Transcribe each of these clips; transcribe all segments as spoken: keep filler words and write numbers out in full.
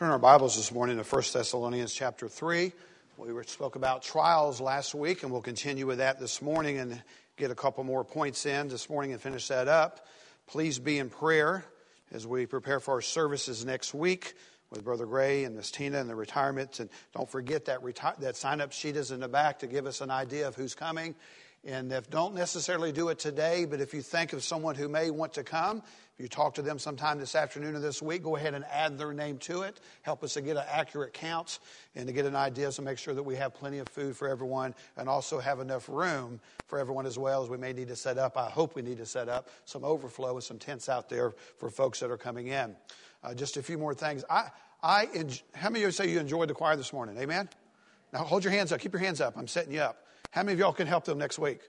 Turn our Bibles this morning to First Thessalonians chapter three. We were, spoke about trials last week, and we'll continue with that this morning and get a couple more points in this morning and finish that up. Please be in prayer as we prepare for our services next week with Brother Gray and Miss Tina and the retirement. And don't forget that reti- that sign-up sheet is in the back to give us an idea of who's coming. And if don't necessarily do it today, but if you think of someone who may want to come, if you talk to them sometime this afternoon or this week, go ahead and add their name to it. Help us to get an accurate count and to get an idea, so make sure that we have plenty of food for everyone and also have enough room for everyone as well, as we may need to set up. I hope we need to set up some overflow with some tents out there for folks that are coming in. Uh, just a few more things. I, I, enj- how many of you say you enjoyed the choir this morning? Amen? Now hold your hands up. Keep your hands up. I'm setting you up. How many of y'all can help them next week?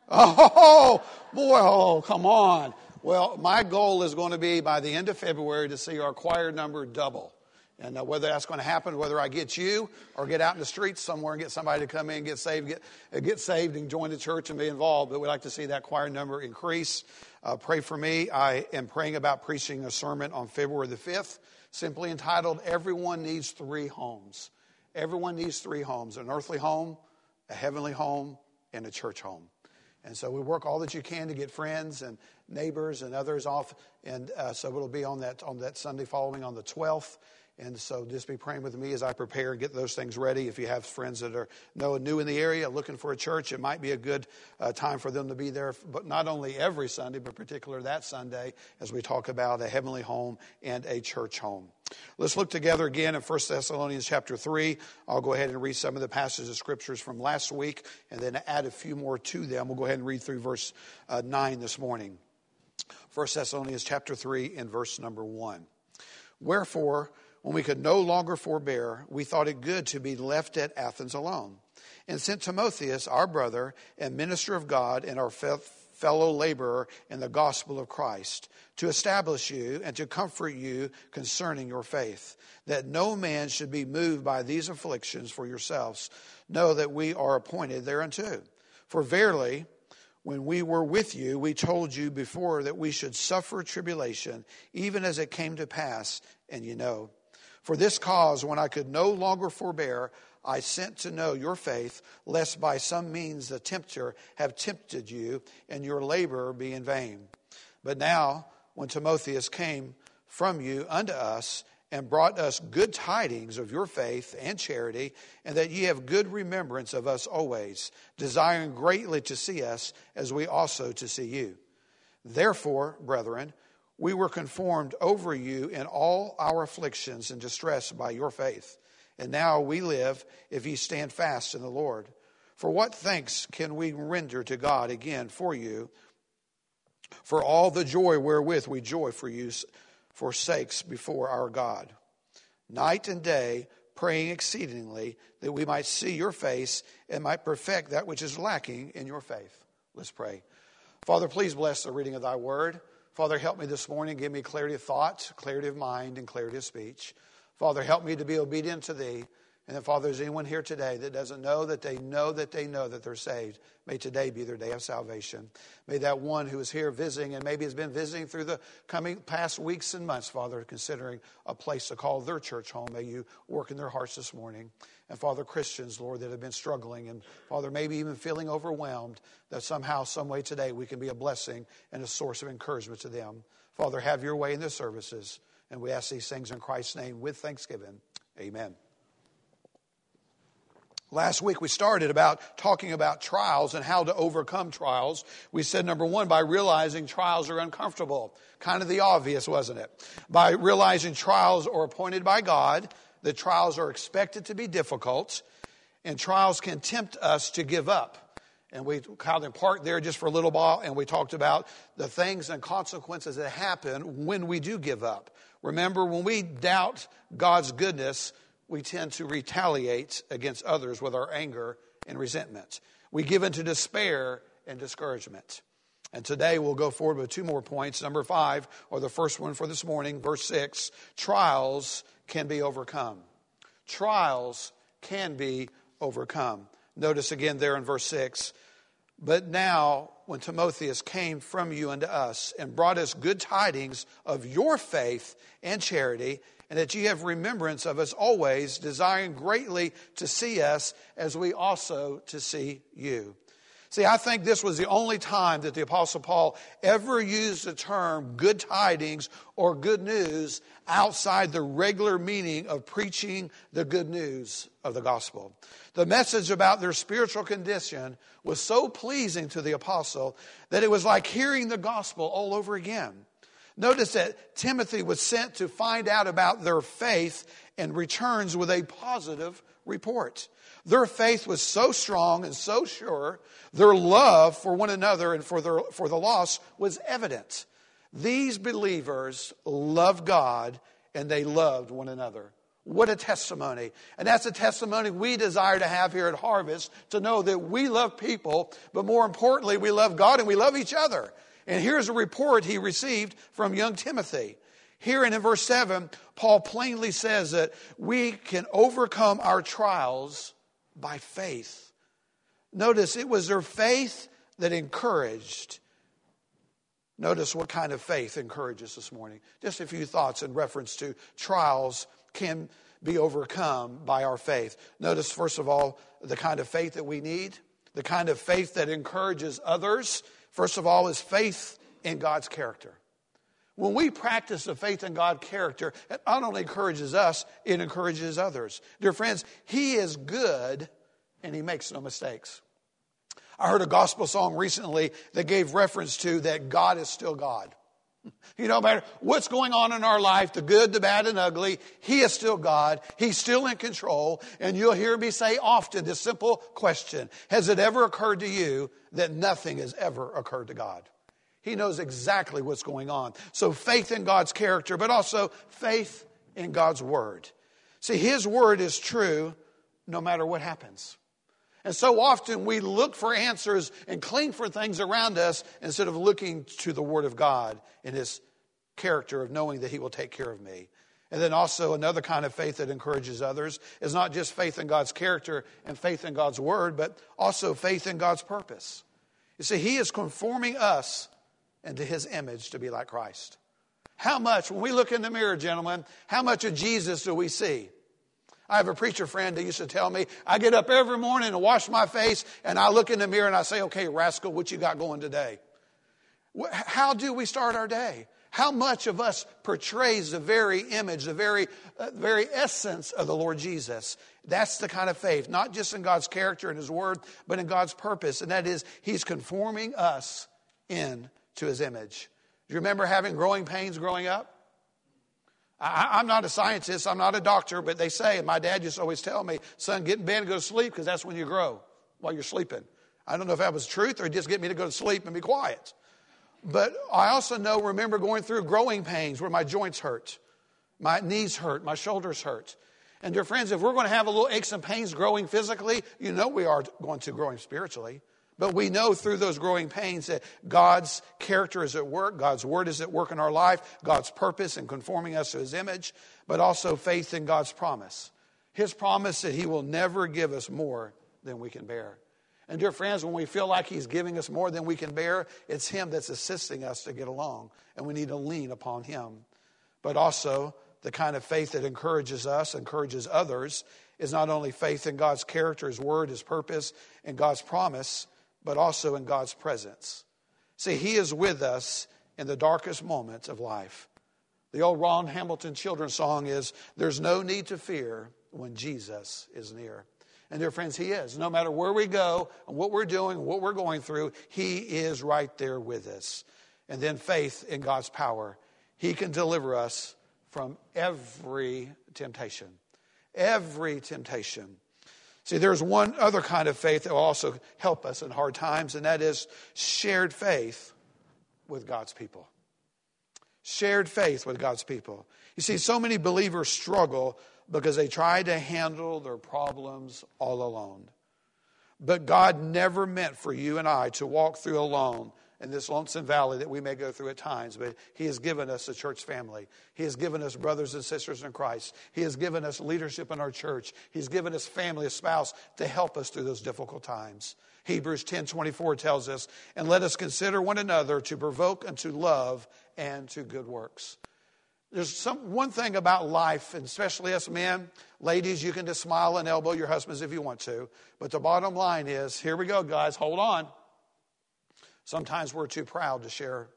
Oh, boy, oh, come on. Well, my goal is going to be by the end of February to see our choir number double. And uh, whether that's going to happen, whether I get you or get out in the streets somewhere and get somebody to come in, get saved, get, uh, get saved and join the church and be involved. But we'd like to see that choir number increase. Uh, pray for me. I am praying about preaching a sermon on February the fifth, simply entitled, Everyone Needs Three Homes. Everyone needs three homes, an earthly home, a heavenly home, and a church home. And so we work all that you can to get friends and neighbors and others off. And uh, so it'll be on that on that Sunday following on the twelfth. And so just be praying with me as I prepare and get those things ready. If you have friends that are know, new in the area looking for a church, it might be a good uh, time for them to be there. But not only every Sunday, but particularly that Sunday as we talk about a heavenly home and a church home. Let's look together again in First Thessalonians chapter three. I'll go ahead and read some of the passages of scriptures from last week and then add a few more to them. We'll go ahead and read through verse uh, nine this morning. First Thessalonians chapter three and verse number one. Wherefore, when we could no longer forbear, we thought it good to be left at Athens alone, and sent Timotheus, our brother and minister of God and our fellow laborer in the gospel of Christ, to establish you and to comfort you concerning your faith, that no man should be moved by these afflictions for yourselves. Know that we are appointed thereunto. For verily, when we were with you, we told you before that we should suffer tribulation, even as it came to pass, and you know. For this cause, when I could no longer forbear, I sent to know your faith, lest by some means the tempter have tempted you, and your labor be in vain. But now, when Timotheus came from you unto us, and brought us good tidings of your faith and charity, and that ye have good remembrance of us always, desiring greatly to see us, as we also to see you. Therefore, brethren, we were conformed over you in all our afflictions and distress by your faith. And now we live, if ye stand fast in the Lord. For what thanks can we render to God again for you, for all the joy wherewith we joy for you, for sakes before our God, night and day, praying exceedingly that we might see your face and might perfect that which is lacking in your faith. Let's pray. Father, please bless the reading of thy word. Father, help me this morning. Give me clarity of thought, clarity of mind, and clarity of speech. Father, help me to be obedient to thee. And then, Father, is anyone here today that doesn't know that they know that they know that they're saved? May today be their day of salvation. May that one who is here visiting and maybe has been visiting through the coming past weeks and months, Father, considering a place to call their church home, may you work in their hearts this morning. And Father, Christians, Lord, that have been struggling and, Father, maybe even feeling overwhelmed, that somehow, some way today we can be a blessing and a source of encouragement to them. Father, have your way in the services. And we ask these things in Christ's name with thanksgiving. Amen. Last week we started about talking about trials and how to overcome trials. We said, number one, by realizing trials are uncomfortable. Kind of the obvious, wasn't it? By realizing trials are appointed by God, that trials are expected to be difficult, and trials can tempt us to give up. And we held in part there just for a little while, and we talked about the things and consequences that happen when we do give up. Remember, when we doubt God's goodness, we tend to retaliate against others with our anger and resentment. We give into despair and discouragement. And today we'll go forward with two more points. Number five, or the first one for this morning, verse six, trials can be overcome. Trials can be overcome. Notice again there in verse six, but now when Timotheus came from you unto us and brought us good tidings of your faith and charity, and that ye have remembrance of us always, desiring greatly to see us as we also to see you. See, I think this was the only time that the Apostle Paul ever used the term good tidings or good news outside the regular meaning of preaching the good news of the gospel. The message about their spiritual condition was so pleasing to the apostle that it was like hearing the gospel all over again. Notice that Timothy was sent to find out about their faith and returns with a positive report. Their faith was so strong and so sure. Their love for one another and for their, for the lost was evident. These believers loved God and they loved one another. What a testimony. And that's a testimony we desire to have here at Harvest, to know that we love people, but more importantly, we love God and we love each other. And here's a report he received from young Timothy. Here in verse seven, Paul plainly says that we can overcome our trials by faith. Notice it was their faith that encouraged. Notice what kind of faith encourages this morning. Just a few thoughts in reference to trials can be overcome by our faith. Notice, first of all, the kind of faith that we need, the kind of faith that encourages others. First of all, is faith in God's character. When we practice the faith in God's character, it not only encourages us, it encourages others. Dear friends, He is good and He makes no mistakes. I heard a gospel song recently that gave reference to that God is still God. You know, no matter what's going on in our life, the good, the bad, and ugly, He is still God. He's still in control. And you'll hear me say often this simple question: has it ever occurred to you that nothing has ever occurred to God? He knows exactly what's going on. So faith in God's character, but also faith in God's word. See, His word is true no matter what happens. And so often we look for answers and cling for things around us instead of looking to the Word of God in His character of knowing that He will take care of me. And then also another kind of faith that encourages others is not just faith in God's character and faith in God's Word, but also faith in God's purpose. You see, He is conforming us into His image to be like Christ. How much, when we look in the mirror, gentlemen, how much of Jesus do we see? I have a preacher friend that used to tell me, I get up every morning and wash my face and I look in the mirror and I say, okay, rascal, what you got going today? How do we start our day? How much of us portrays the very image, the very, uh, very essence of the Lord Jesus? That's the kind of faith, not just in God's character and His word, but in God's purpose. And that is, He's conforming us in to His image. Do you remember having growing pains growing up? I, I'm not a scientist, I'm not a doctor, but they say, and my dad used to always tell me, son, get in bed and go to sleep because that's when you grow, while you're sleeping. I don't know if that was truth or just get me to go to sleep and be quiet. But I also know, remember going through growing pains where my joints hurt, my knees hurt, my shoulders hurt. And dear friends, if we're going to have a little aches and pains growing physically, you know we are going to growing spiritually. But we know through those growing pains that God's character is at work, God's word is at work in our life, God's purpose in conforming us to His image, but also faith in God's promise. His promise that He will never give us more than we can bear. And dear friends, when we feel like He's giving us more than we can bear, it's Him that's assisting us to get along, and we need to lean upon Him. But also, the kind of faith that encourages us, encourages others, is not only faith in God's character, His word, His purpose, and God's promise, but also in God's presence. See, He is with us in the darkest moments of life. The old Ron Hamilton children's song is, there's no need to fear when Jesus is near. And dear friends, He is. No matter where we go and what we're doing, what we're going through, He is right there with us. And then faith in God's power. He can deliver us from every temptation. Every temptation. See, there's one other kind of faith that will also help us in hard times, and that is shared faith with God's people. Shared faith with God's people. You see, so many believers struggle because they try to handle their problems all alone. But God never meant for you and I to walk through alone in this lonesome valley that we may go through at times. But He has given us a church family. He has given us brothers and sisters in Christ. He has given us leadership in our church. He's given us family, a spouse, to help us through those difficult times. Hebrews ten twenty-four tells us, and let us consider one another to provoke unto love and to good works. There's some one thing about life, and especially us men, ladies, you can just smile and elbow your husbands if you want to. But the bottom line is, here we go, guys, hold on. Sometimes we're too proud to share.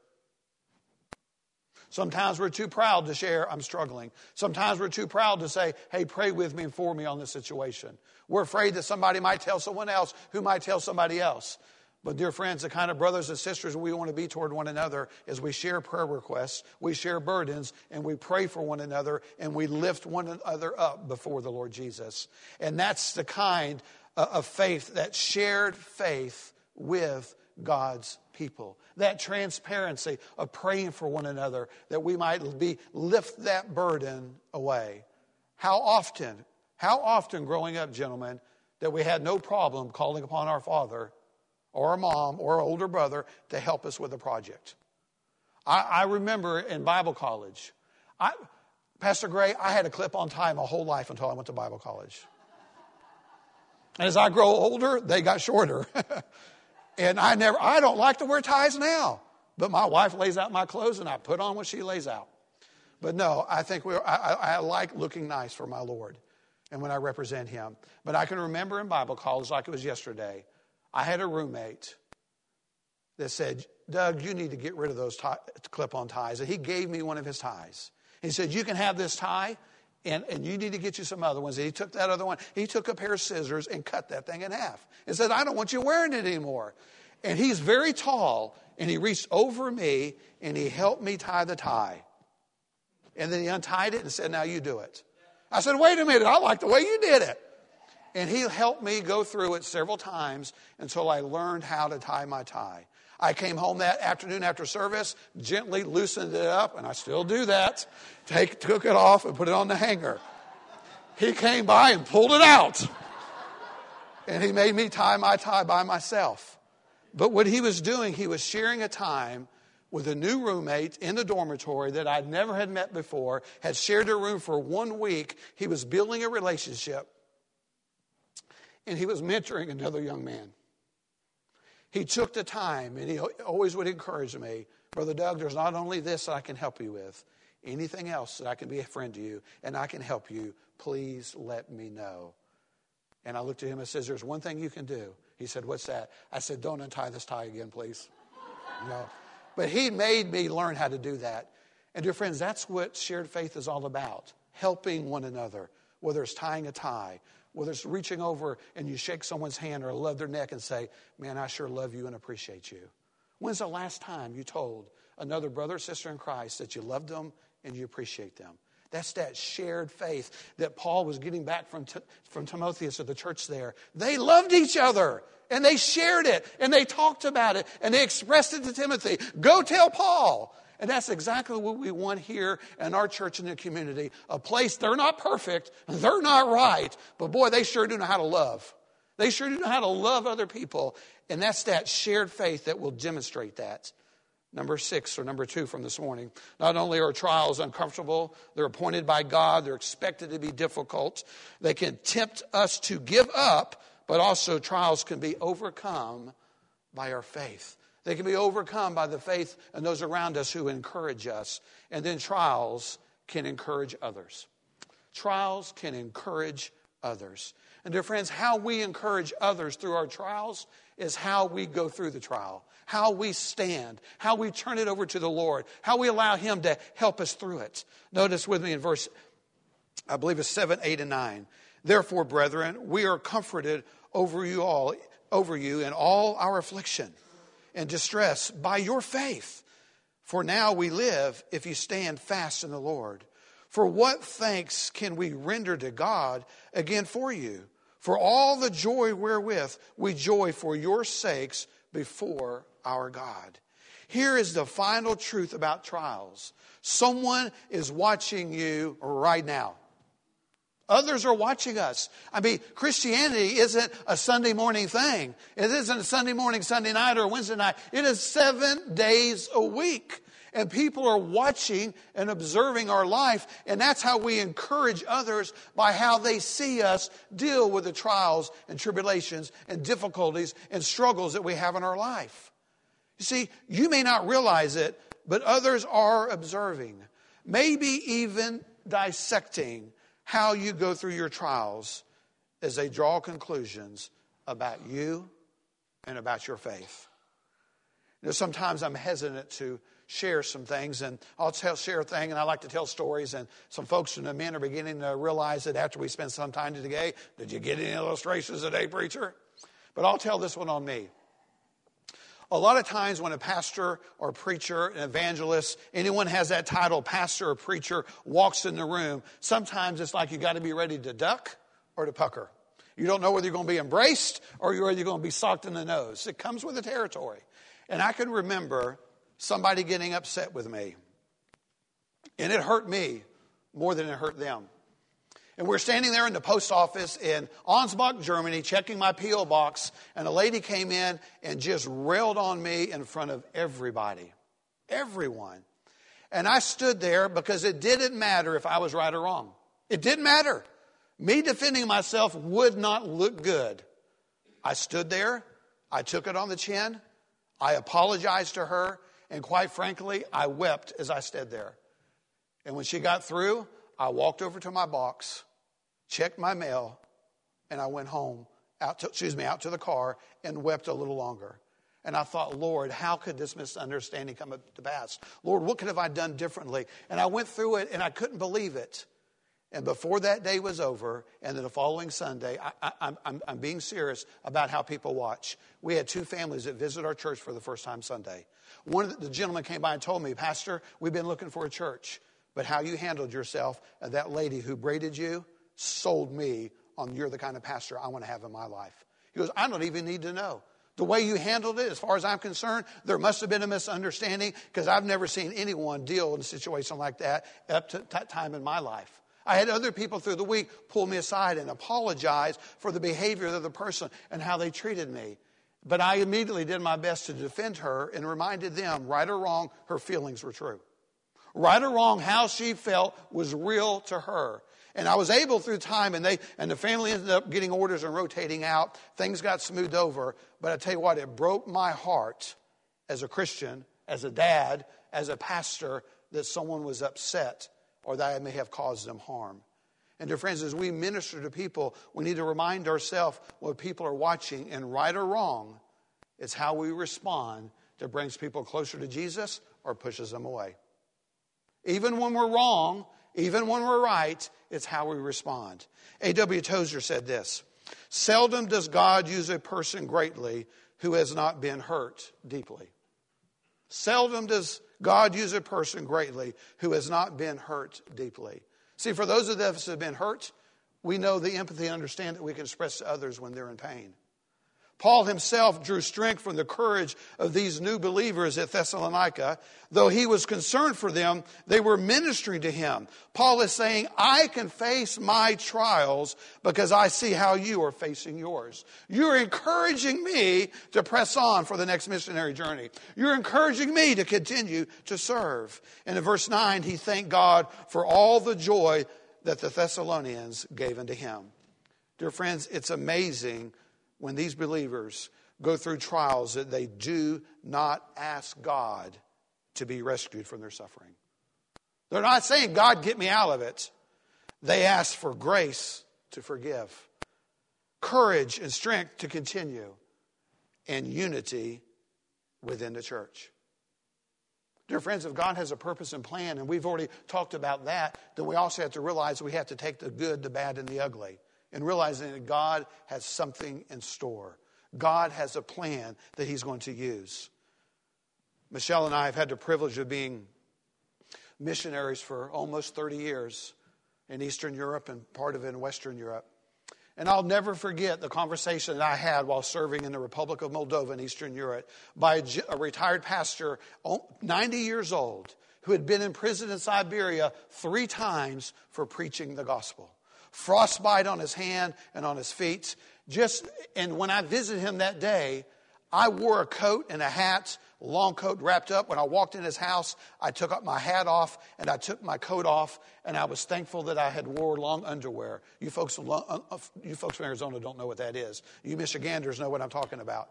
Sometimes we're too proud to share, I'm struggling. Sometimes we're too proud to say, hey, pray with me and for me on this situation. We're afraid that somebody might tell someone else who might tell somebody else. But dear friends, the kind of brothers and sisters we want to be toward one another is we share prayer requests, we share burdens, and we pray for one another, and we lift one another up before the Lord Jesus. And that's the kind of faith, that shared faith with God's people. That transparency of praying for one another, that we might be lift that burden away. How often, how often growing up, gentlemen, that we had no problem calling upon our father or a mom or an older brother to help us with a project. I, I remember in Bible college, I, Pastor Gray, I had a clip-on tie my whole life until I went to Bible college. And as I grow older, they got shorter. And I never, I don't like to wear ties now. But my wife lays out my clothes and I put on what she lays out. But no, I think we, I, I like looking nice for my Lord and when I represent him. But I can remember in Bible college like it was yesterday, I had a roommate that said, Doug, you need to get rid of those tie, clip-on ties. And he gave me one of his ties. He said, you can have this tie, and, and you need to get you some other ones. And he took that other one. He took a pair of scissors and cut that thing in half. And said, I don't want you wearing it anymore. And he's very tall, and he reached over me, and he helped me tie the tie. And then he untied it and said, now you do it. I said, wait a minute, I like the way you did it. And he helped me go through it several times until I learned how to tie my tie. I came home that afternoon after service, gently loosened it up, and I still do that. Take, took it off and put it on the hanger. He came by and pulled it out. And he made me tie my tie by myself. But what he was doing, he was sharing a time with a new roommate in the dormitory that I'd never had met before, had shared a room for one week. He was building a relationship. And he was mentoring another young man. He took the time, and he always would encourage me, Brother Doug, there's not only this that I can help you with, anything else that I can be a friend to you, and I can help you, please let me know. And I looked at him and says, there's one thing you can do. He said, what's that? I said, don't untie this tie again, please. No. But he made me learn how to do that. And dear friends, that's what shared faith is all about, helping one another, whether it's tying a tie, whether it's reaching over and you shake someone's hand or love their neck and say, man, I sure love you and appreciate you. When's the last time you told another brother or sister in Christ that you love them and you appreciate them? That's that shared faith that Paul was getting back from, from Timotheus of the church there. They loved each other and they shared it and they talked about it and they expressed it to Timothy. Go tell Paul. And that's exactly what we want here in our church and the community. A place, they're not perfect, they're not right, but boy, they sure do know how to love. They sure do know how to love other people. And that's that shared faith that will demonstrate that. Number six, or number two from this morning. Not only are trials uncomfortable, they're appointed by God, they're expected to be difficult. They can tempt us to give up, but also trials can be overcome by our faith. They can be overcome by the faith in those around us who encourage us. And then trials can encourage others. Trials can encourage others. And dear friends, how we encourage others through our trials is how we go through the trial, how we stand, how we turn it over to the Lord, how we allow him to help us through it. Notice with me in verse, I believe it's seven, eight, and nine. Therefore, brethren, we are comforted over you all, over you in all our affliction and distress by your faith. For now we live if you stand fast in the Lord. For what thanks can we render to God again for you? For all the joy wherewith we joy for your sakes before our God. Here is the final truth about trials. Someone is watching you right now. Others are watching us. I mean, Christianity isn't a Sunday morning thing. It isn't a Sunday morning, Sunday night, or Wednesday night. It is seven days a week. And people are watching and observing our life. And that's how we encourage others, by how they see us deal with the trials and tribulations and difficulties and struggles that we have in our life. You see, you may not realize it, but others are observing. maybe even dissecting how you go through your trials as they draw conclusions about you and about your faith. You know, sometimes I'm hesitant to share some things, and I'll tell, share a thing, and I like to tell stories, and some folks and the men are beginning to realize that after we spend some time today, did you get any illustrations today, preacher? But I'll tell this one on me. A lot of times when a pastor or preacher, an evangelist, anyone has that title, pastor or preacher, walks in the room, sometimes it's like you got to be ready to duck or to pucker. You don't know whether you're going to be embraced or you're going to be socked in the nose. It comes with the territory. And I can remember somebody getting upset with me. And it hurt me more than it hurt them. And we're standing there in the post office in Ansbach, Germany, checking my P O box. And a lady came in and just railed on me in front of everybody. Everyone. And I stood there because it didn't matter if I was right or wrong. It didn't matter. Me defending myself would not look good. I stood there. I took it on the chin. I apologized to her. And quite frankly, I wept as I stood there. And when she got through, I walked over to my box, checked my mail, and I went home, out to, excuse me, out to the car and wept a little longer. And I thought, Lord, how could this misunderstanding come to pass? Lord, what could have I done differently? And I went through it, and I couldn't believe it. And before that day was over, and then the following Sunday, I, I, I'm, I'm being serious about how people watch. We had two families that visited our church for the first time Sunday. One of the, the gentlemen came by and told me, Pastor, we've been looking for a church. But how you handled yourself, and that lady who braided you, sold me on you're the kind of pastor I want to have in my life. He goes, I don't even need to know. The way you handled it, as far as I'm concerned, there must have been a misunderstanding because I've never seen anyone deal in a situation like that up to that time in my life. I had other people through the week pull me aside and apologize for the behavior of the person and how they treated me. But I immediately did my best to defend her and reminded them, right or wrong, her feelings were true. Right or wrong, how she felt was real to her. And I was able through time, and they and the family ended up getting orders and rotating out. Things got smoothed over. But I tell you what, it broke my heart as a Christian, as a dad, as a pastor, that someone was upset or that I may have caused them harm. And dear friends, as we minister to people, we need to remind ourselves when people are watching, and right or wrong, it's how we respond that brings people closer to Jesus or pushes them away. Even when we're wrong, even when we're right, it's how we respond. A W Tozer said this, seldom does God use a person greatly who has not been hurt deeply. Seldom does God use a person greatly who has not been hurt deeply. See, for those of us who have been hurt, we know the empathy and understand that we can express to others when they're in pain. Paul himself drew strength from the courage of these new believers at Thessalonica. Though he was concerned for them, they were ministering to him. Paul is saying, I can face my trials because I see how you are facing yours. You're encouraging me to press on for the next missionary journey. You're encouraging me to continue to serve. And in verse nine, he thanked God for all the joy that the Thessalonians gave unto him. Dear friends, it's amazing when these believers go through trials that they do not ask God to be rescued from their suffering. They're not saying, God, get me out of it. They ask for grace to forgive, courage and strength to continue, and unity within the church. Dear friends, if God has a purpose and plan, and we've already talked about that, then we also have to realize we have to take the good, the bad, and the ugly. And realizing that God has something in store. God has a plan that he's going to use. Michelle and I have had the privilege of being missionaries for almost thirty years in Eastern Europe and part of it in Western Europe. And I'll never forget the conversation that I had while serving in the Republic of Moldova in Eastern Europe by a retired pastor, ninety years old, who had been in prison in Siberia three times for preaching the gospel. Frostbite on his hand and on his feet. Just and when I visited him that day, I wore a coat and a hat, a long coat wrapped up. When I walked in his house, I took up my hat off and I took my coat off, and I was thankful that I had wore long underwear. You folks, you folks from Arizona don't know what that is. You Michiganders know what I'm talking about.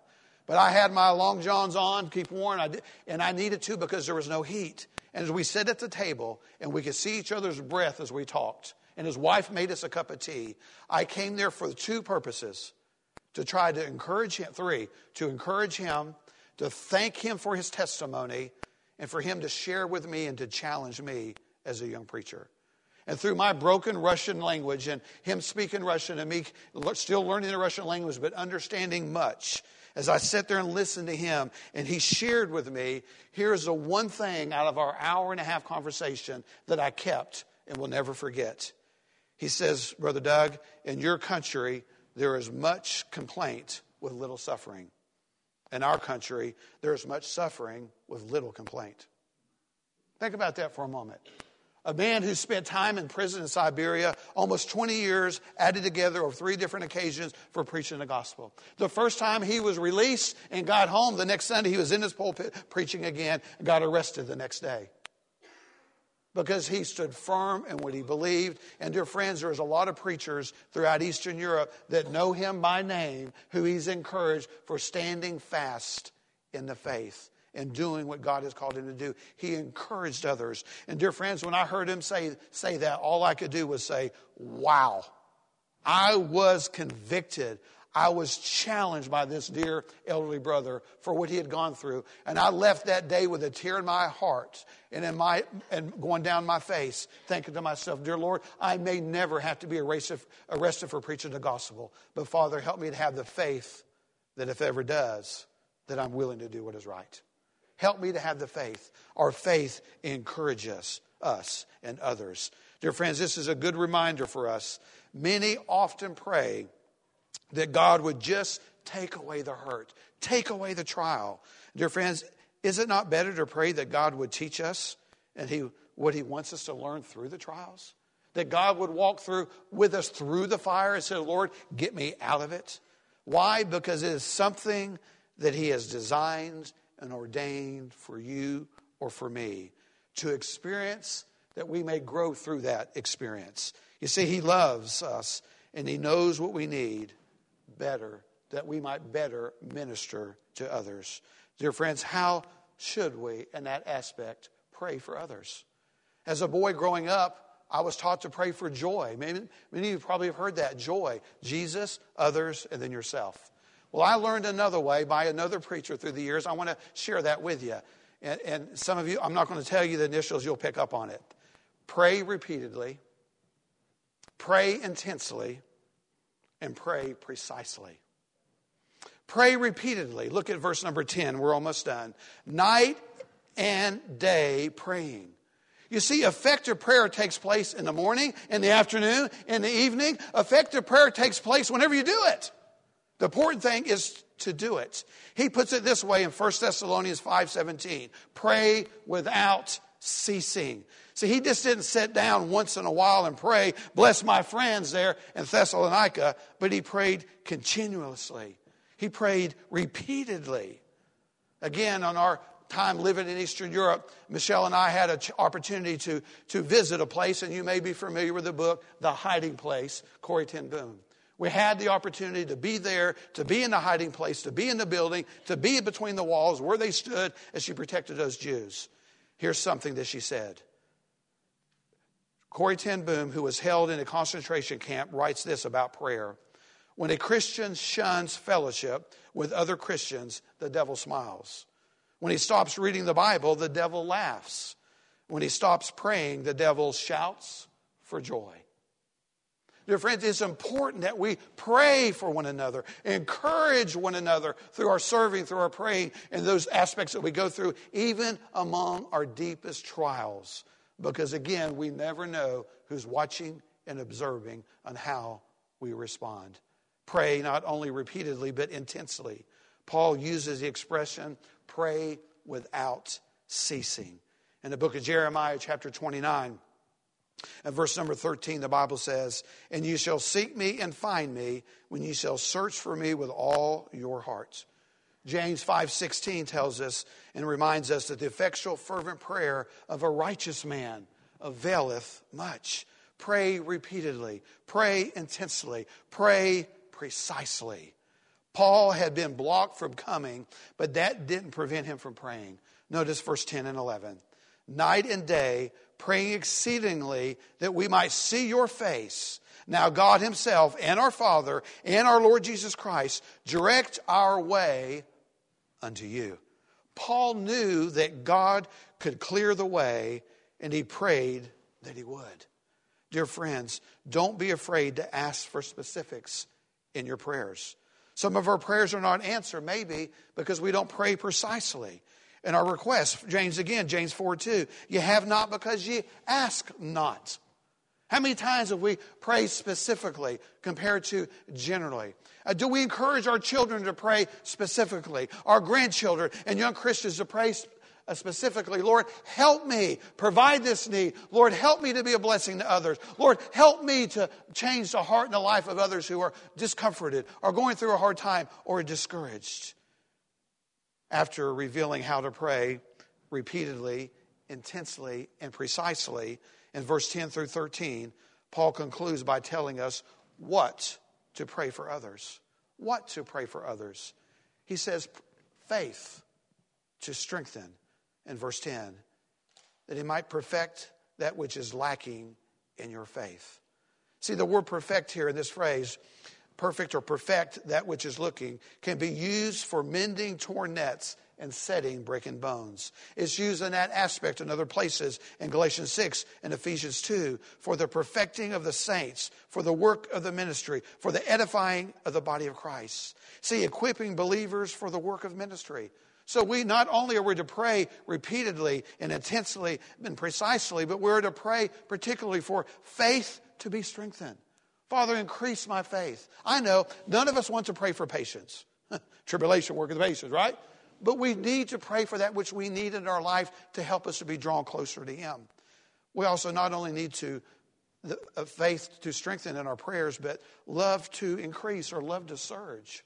But I had my long johns on, keep warm, I did, and I needed to because there was no heat. And as we sat at the table and we could see each other's breath as we talked, and his wife made us a cup of tea, I came there for two purposes. To try to encourage him, three, to encourage him, to thank him for his testimony, and for him to share with me and to challenge me as a young preacher. And through my broken Russian language and him speaking Russian and me still learning the Russian language but understanding much, as I sat there and listened to him and he shared with me, here's the one thing out of our hour and a half conversation that I kept and will never forget. He says, Brother Doug, in your country, there is much complaint with little suffering. In our country, there is much suffering with little complaint. Think about that for a moment. A man who spent time in prison in Siberia, almost twenty years, added together over three different occasions for preaching the gospel. The first time he was released and got home, the next Sunday he was in his pulpit preaching again and got arrested the next day. Because he stood firm in what he believed. And dear friends, there's a lot of preachers throughout Eastern Europe that know him by name, who he's encouraged for standing fast in the faith and doing what God has called him to do. He encouraged others. And dear friends, when I heard him say, say that, all I could do was say, wow. I was convicted. I was challenged by this dear elderly brother for what he had gone through. And I left that day with a tear in my heart and in my and going down my face, thinking to myself, dear Lord, I may never have to be arrested, arrested for preaching the gospel. But Father, help me to have the faith that if ever does, that I'm willing to do what is right. Help me to have the faith. Our faith encourages us and others. Dear friends, this is a good reminder for us. Many often pray that God would just take away the hurt, take away the trial. Dear friends, is it not better to pray that God would teach us and he, what he wants us to learn through the trials? That God would walk through with us through the fire and say, Lord, get me out of it. Why? Because it is something that he has designed and ordained for you or for me to experience, that we may grow through that experience. You see, he loves us and he knows what we need better, that we might better minister to others. Dear friends, how should we, in that aspect, pray for others? As a boy growing up, I was taught to pray for joy. Maybe, many of you probably have heard that. Joy. Jesus, others, and then yourself. Well, I learned another way by another preacher through the years. I want to share that with you. And, and some of you, I'm not going to tell you the initials. You'll pick up on it. Pray repeatedly. Pray intensely. And pray precisely. Pray repeatedly. Look at verse number ten. We're almost done. Night and day praying. You see, effective prayer takes place in the morning, in the afternoon, in the evening. Effective prayer takes place whenever you do it. The important thing is to do it. He puts it this way in First Thessalonians five seventeen. Pray without ceasing. See, he just didn't sit down once in a while and pray, bless my friends there in Thessalonica, but he prayed continuously. He prayed repeatedly. Again, on our time living in Eastern Europe, Michelle and I had an opportunity to, to visit a place, and you may be familiar with the book, The Hiding Place, Corrie ten Boom. We had the opportunity to be there, to be in the hiding place, to be in the building, to be between the walls where they stood as she protected those Jews. Here's something that she said. Corrie ten Boom, who was held in a concentration camp, writes this about prayer. When a Christian shuns fellowship with other Christians, the devil smiles. When he stops reading the Bible, the devil laughs. When he stops praying, the devil shouts for joy. Dear friends, it's important that we pray for one another, encourage one another through our serving, through our praying, and those aspects that we go through, even among our deepest trials. Because again, we never know who's watching and observing on how we respond. Pray not only repeatedly, but intensely. Paul uses the expression, pray without ceasing. In the book of Jeremiah, chapter twenty-nine, and verse number thirteen, the Bible says, and you shall seek me and find me when you shall search for me with all your heart. James five sixteen tells us and reminds us that the effectual fervent prayer of a righteous man availeth much. Pray repeatedly. Pray intensely. Pray precisely. Paul had been blocked from coming, but that didn't prevent him from praying. Notice verse ten and eleven. Night and day, praying exceedingly that we might see your face. Now God himself and our Father and our Lord Jesus Christ direct our way unto you. Paul knew that God could clear the way, and he prayed that he would. Dear friends, don't be afraid to ask for specifics in your prayers. Some of our prayers are not answered, maybe because we don't pray precisely. And our request, James again, James four two, you have not because ye ask not. How many times have we prayed specifically compared to generally? Uh, do we encourage our children to pray specifically? Our grandchildren and young Christians to pray uh, specifically? Lord, help me provide this need. Lord, help me to be a blessing to others. Lord, help me to change the heart and the life of others who are discomforted or going through a hard time or discouraged. After revealing how to pray repeatedly, intensely, and precisely, in verse ten through thirteen, Paul concludes by telling us what to pray for others. What to pray for others. He says, faith to strengthen, in verse ten, that he might perfect that which is lacking in your faith. See, the word perfect here in this phrase, perfect or perfect that which is looking, can be used for mending torn nets and setting breaking bones. It's used in that aspect in other places in Galatians six and Ephesians two for the perfecting of the saints, for the work of the ministry, for the edifying of the body of Christ. See, equipping believers for the work of ministry. So we not only are we to pray repeatedly and intensely and precisely, but we're to pray particularly for faith to be strengthened. Father, increase my faith. I know none of us want to pray for patience. Tribulation, work of the patience, right? But we need to pray for that which we need in our life to help us to be drawn closer to him. We also not only need to the uh, faith to strengthen in our prayers, but love to increase or love to surge.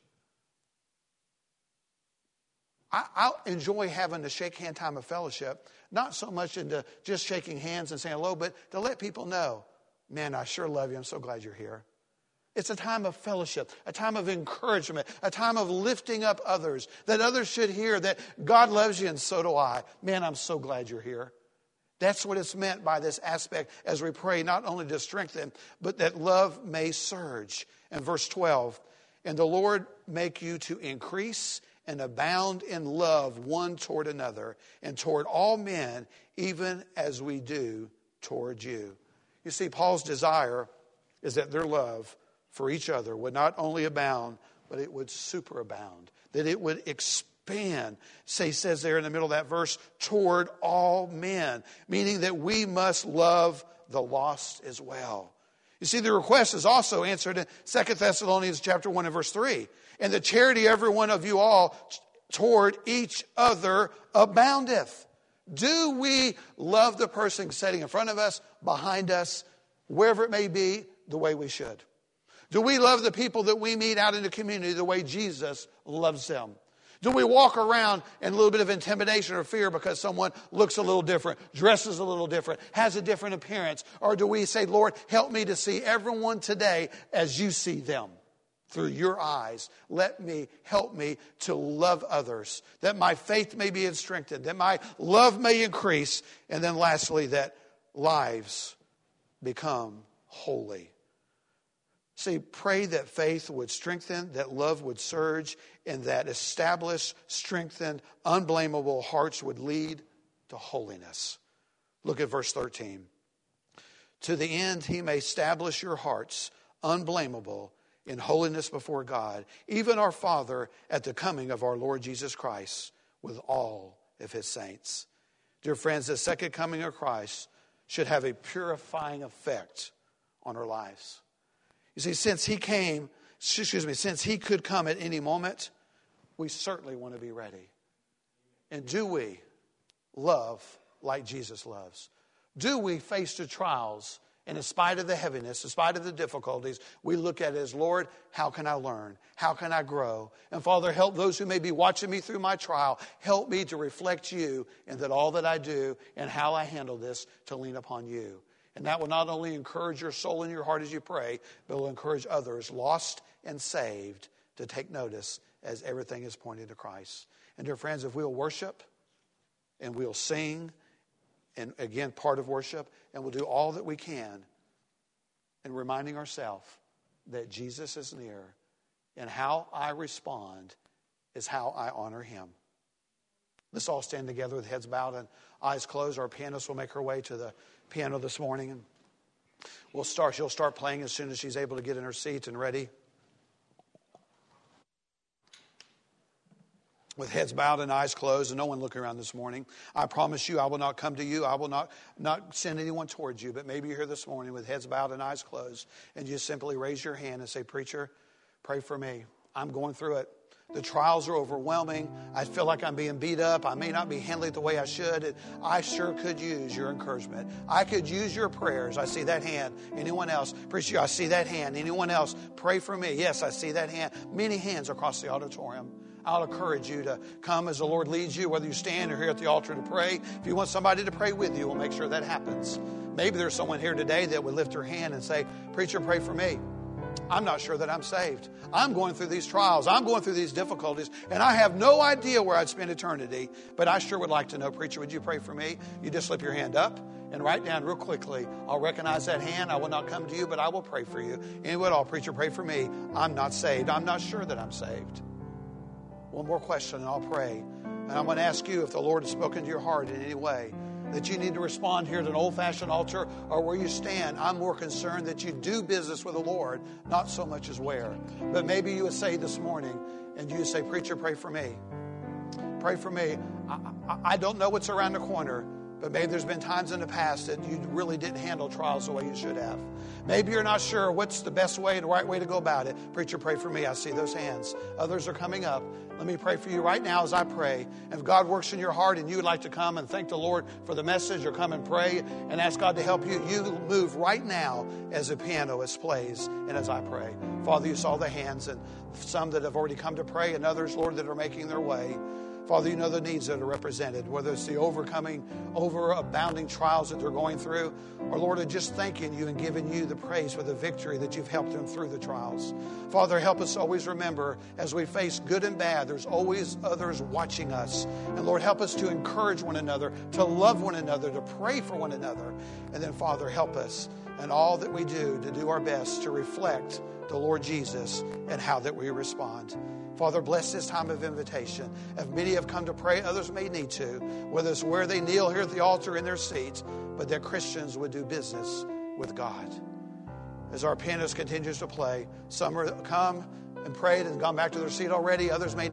I, I'll enjoy having a shake hand time of fellowship, not so much into just shaking hands and saying hello, but to let people know, man, I sure love you. I'm so glad you're here. It's a time of fellowship, a time of encouragement, a time of lifting up others, that others should hear that God loves you and so do I. Man, I'm so glad you're here. That's what it's meant by this aspect as we pray, not only to strengthen, but that love may surge. And verse twelve, and the Lord make you to increase and abound in love one toward another and toward all men, even as we do toward you. You see, Paul's desire is that their love for each other would not only abound, but it would superabound, that it would expand. Say, he says there in the middle of that verse, toward all men, meaning that we must love the lost as well. You see, the request is also answered in Second Thessalonians chapter one and verse three. And the charity every one of you all toward each other aboundeth. Do we love the person sitting in front of us, behind us, wherever it may be, the way we should? Do we love the people that we meet out in the community the way Jesus loves them? Do we walk around in a little bit of intimidation or fear because someone looks a little different, dresses a little different, has a different appearance? Or do we say, Lord, help me to see everyone today as you see them through your eyes? Let me, help me to love others, that my faith may be strengthened, that my love may increase, and then lastly, that lives become holy. See, pray that faith would strengthen, that love would surge, and that established, strengthened, unblameable hearts would lead to holiness. Look at verse thirteen. To the end he may establish your hearts unblameable in holiness before God, even our Father at the coming of our Lord Jesus Christ with all of his saints. Dear friends, the second coming of Christ should have a purifying effect on our lives. You see, since he came, excuse me, since he could come at any moment, we certainly want to be ready. And do we love like Jesus loves? Do we face the trials, and in spite of the heaviness, in spite of the difficulties, we look at it as, Lord, how can I learn? How can I grow? And Father, help those who may be watching me through my trial. Help me to reflect you, and that all that I do and how I handle this to lean upon you. And that will not only encourage your soul and your heart as you pray, but will encourage others lost and saved to take notice as everything is pointing to Christ. And dear friends, if we'll worship and we'll sing, and again, part of worship, and we'll do all that we can in reminding ourselves that Jesus is near, and how I respond is how I honor him. Let's all stand together with heads bowed and eyes closed. Our pianist will make her way to the piano this morning, and we'll start. She'll start playing as soon as she's able to get in her seat and ready. With heads bowed and eyes closed and no one looking around this morning, I promise you I will not come to you. I will not, not send anyone towards you. But maybe you're here this morning with heads bowed and eyes closed, and you simply raise your hand and say, "Preacher, pray for me. I'm going through it. The trials are overwhelming. I feel like I'm being beat up. I may not be handling it the way I should. And I sure could use your encouragement. I could use your prayers." I see that hand. Anyone else? Preacher, I see that hand. Anyone else? Pray for me. Yes, I see that hand. Many hands across the auditorium. I'll encourage you to come as the Lord leads you, whether you stand or here at the altar to pray. If you want somebody to pray with you, we'll make sure that happens. Maybe there's someone here today that would lift their hand and say, "Preacher, pray for me. I'm not sure that I'm saved. I'm going through these trials. I'm going through these difficulties, and I have no idea where I'd spend eternity, but I sure would like to know. Preacher, would you pray for me?" You just slip your hand up and write down real quickly. I'll recognize that hand. I will not come to you, but I will pray for you. Anyone at all, "Preacher, pray for me. I'm not saved. I'm not sure that I'm saved." One more question and I'll pray. And I'm going to ask you, if the Lord has spoken to your heart in any way, that you need to respond here at an old-fashioned altar or where you stand. I'm more concerned that you do business with the Lord, not so much as where. But maybe you would say this morning, and you would say, "Preacher, pray for me. Pray for me. I, I, I don't know what's around the corner, but maybe there's been times in the past that you really didn't handle trials the way you should have. Maybe you're not sure what's the best way, the right way to go about it. Preacher, pray for me." I see those hands. Others are coming up. Let me pray for you right now as I pray. And if God works in your heart and you would like to come and thank the Lord for the message, or come and pray and ask God to help you, you move right now as the pianist plays and as I pray. Father, you saw the hands, and some that have already come to pray, and others, Lord, that are making their way. Father, you know the needs that are represented, whether it's the overcoming, overabounding trials that they're going through, or, Lord, just thanking you and giving you the praise for the victory that you've helped them through the trials. Father, help us always remember, as we face good and bad, there's always others watching us. And, Lord, help us to encourage one another, to love one another, to pray for one another. And then, Father, help us in all that we do to do our best to reflect the Lord Jesus and how that we respond. Father, bless this time of invitation. If many have come to pray, others may need to, whether it's where they kneel here at the altar in their seats, but that Christians would do business with God. As our pianist continues to play, some are come and prayed and gone back to their seat already. Others may